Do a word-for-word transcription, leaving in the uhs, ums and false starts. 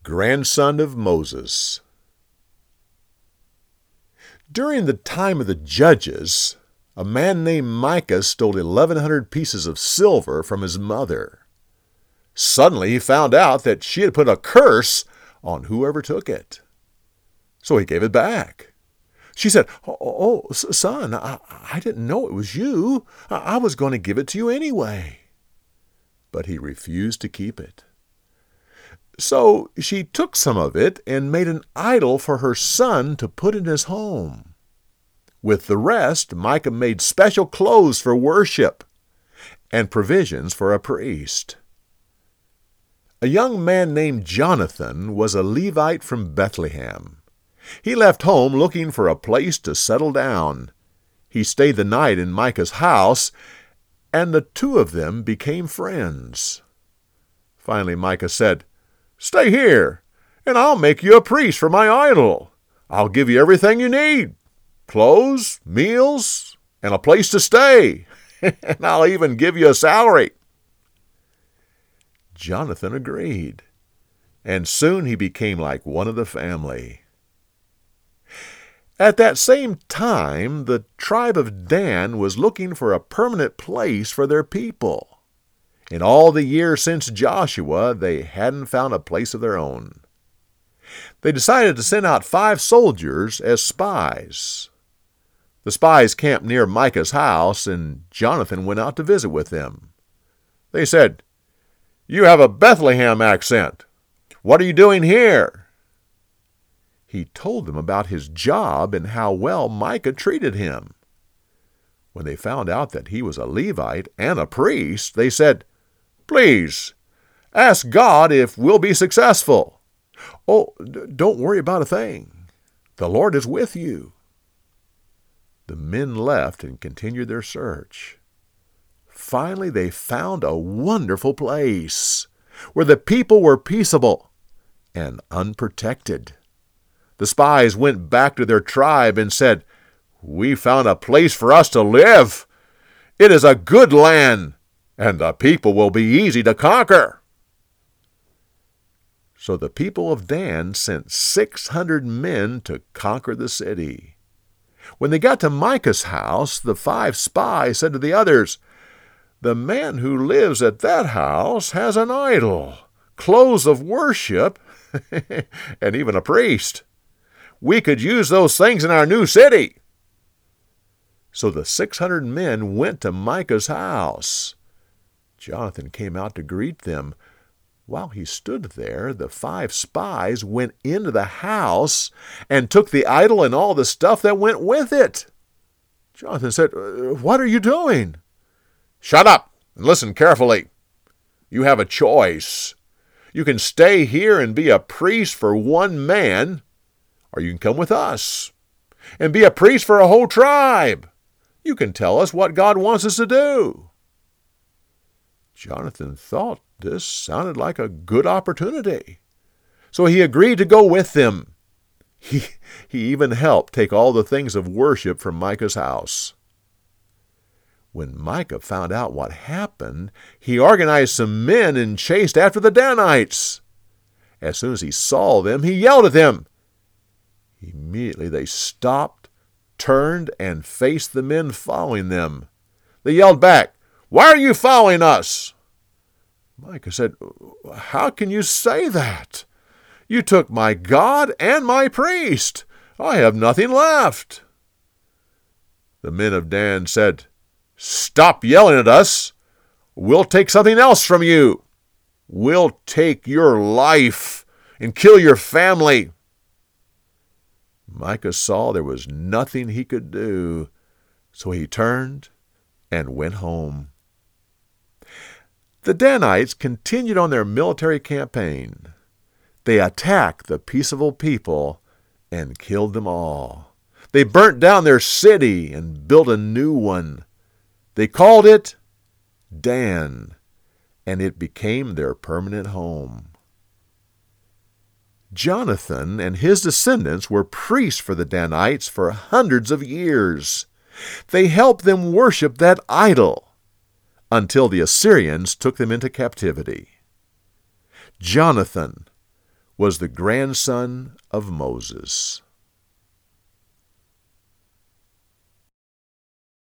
grandson of Moses. During the time of the judges, a man named Micah stole eleven hundred pieces of silver from his mother. Suddenly he found out that she had put a curse on whoever took it. So he gave it back. She said, oh, oh son, I, I didn't know it was you. I, I was going to give it to you anyway. But he refused to keep it. So she took some of it and made an idol for her son to put in his home. With the rest, Micah made special clothes for worship and provisions for a priest. A young man named Jonathan was a Levite from Bethlehem. He left home looking for a place to settle down. He stayed the night in Micah's house, and the two of them became friends. Finally, Micah said, "Stay here, and I'll make you a priest for my idol. I'll give you everything you need, clothes, meals, and a place to stay, and I'll even give you a salary." Jonathan agreed, and soon he became like one of the family. At that same time, the tribe of Dan was looking for a permanent place for their people. In all the years since Joshua, they hadn't found a place of their own. They decided to send out five soldiers as spies. The spies camped near Micah's house, and Jonathan went out to visit with them. They said, "You have a Bethlehem accent. What are you doing here?" He told them about his job and how well Micah treated him. When they found out that he was a Levite and a priest, they said, "Please, ask God if we'll be successful." "Oh, don't worry about a thing. The Lord is with you." The men left and continued their search. Finally, they found a wonderful place where the people were peaceable and unprotected. The spies went back to their tribe and said, "We found a place for us to live. It is a good land, and the people will be easy to conquer." So the people of Dan sent six hundred men to conquer the city. When they got to Micah's house, the five spies said to the others, "The man who lives at that house has an idol, clothes of worship, and even a priest. We could use those things in our new city." So the six hundred men went to Micah's house. Jonathan came out to greet them. While he stood there, the five spies went into the house and took the idol and all the stuff that went with it. Jonathan said, "What are you doing?" "Shut up and listen carefully. You have a choice. You can stay here and be a priest for one man, or you can come with us and be a priest for a whole tribe. You can tell us what God wants us to do." Jonathan thought this sounded like a good opportunity, so he agreed to go with them. He, he even helped take all the things of worship from Micah's house. When Micah found out what happened, he organized some men and chased after the Danites. As soon as he saw them, he yelled at them. Immediately they stopped, turned, and faced the men following them. They yelled back, "Why are you following us?" Micah said, "How can you say that? You took my God and my priest. I have nothing left." The men of Dan said, "Stop yelling at us. We'll take something else from you. We'll take your life and kill your family." Micah saw there was nothing he could do, so he turned and went home. The Danites continued on their military campaign. They attacked the peaceable people and killed them all. They burnt down their city and built a new one. They called it Dan, and it became their permanent home. Jonathan and his descendants were priests for the Danites for hundreds of years. They helped them worship that idol until the Assyrians took them into captivity. Jonathan was the grandson of Moses.